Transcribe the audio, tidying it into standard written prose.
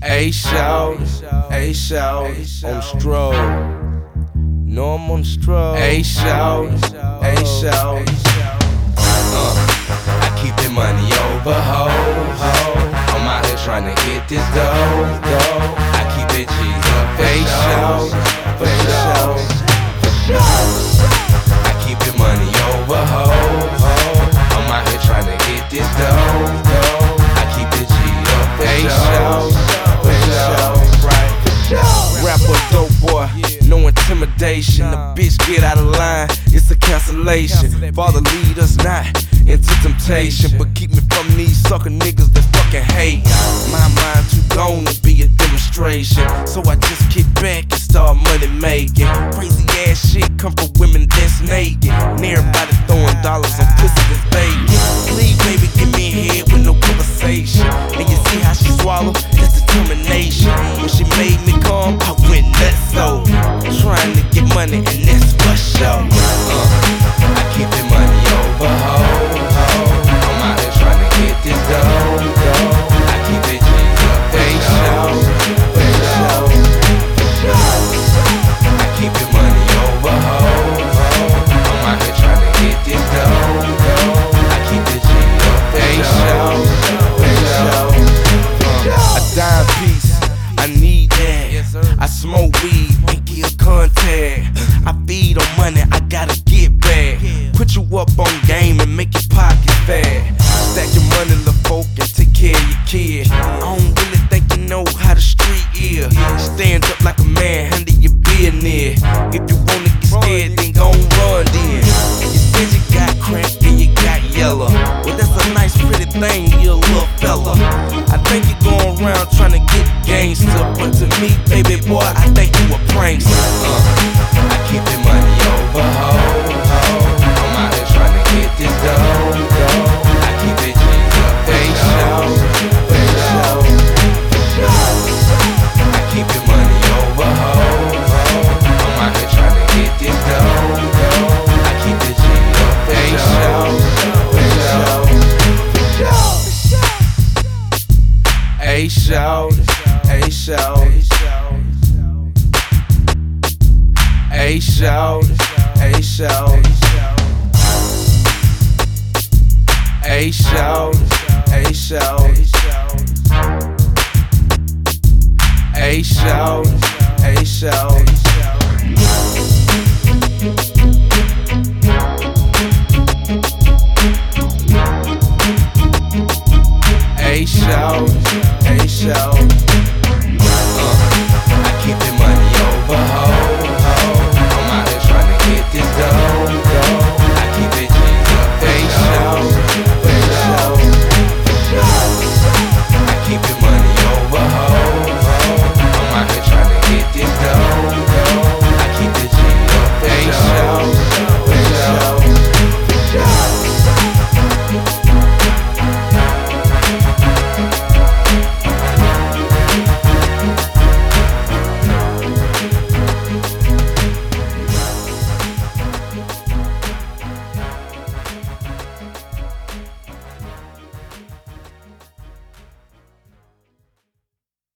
A-Shout, A-Shout, on stroll. No, I'm on stroll. A-Shout, A-Shout. I keep the money over, ho. I'm out here trying to get this dough. I keep it G's up, A-Shout, for sure. I keep the money over, ho. I'm out here trying to get this dough. I keep it G's up, A-Shout. Rapper, dope boy, no intimidation. The bitch get out of line, it's a cancellation. Father, lead us not into temptation, but keep me from these sucker niggas that fucking hate. My mind too gone to be a demonstration, so I just kick back and start money making. Crazy ass shit come from women that's naked, and everybody throwing dollars on pussy that's vacant. Please, baby, give me a head with no conversation. And you see how she swallow? That's determination. When she made me come, I went nuts, so trying to get money, and that's for sure. I keep the money over, ho. I'm out here trying to get this dough. I keep it G's up, A-Shout, for sure. I keep the money over, ho. I'm out here trying to get this dough. I keep it G's up, A-Shout, for sure. A dime piece, I need that. I smoke weed and give contact. I feed on money, I gotta get back. Put you up on game and make your pockets fat. Stack your money, little folk, and take care of your kid. I don't really think you know how the street is. Stand up like a man, handle your business. If you wanna get scared, then gon' run then. You said you got crack and you got yellow. Well, that's a nice pretty thing, you a little fella. I think you going around trying to get gangster, but to me, baby boy, I think you a prankster. I keep the money over, ho. I'm out here trying to get this dough. I keep it G's up, A-Shout, for sure. I keep the money over, ho. I'm out here trying to get this dough. I keep it G's up, A-Shout, for sure. A-Shout, A-Shout. A-Shout, A-Shout. A-Shout, A-Shout. A-Shout, A-Shout. A-Shout, A-Shout.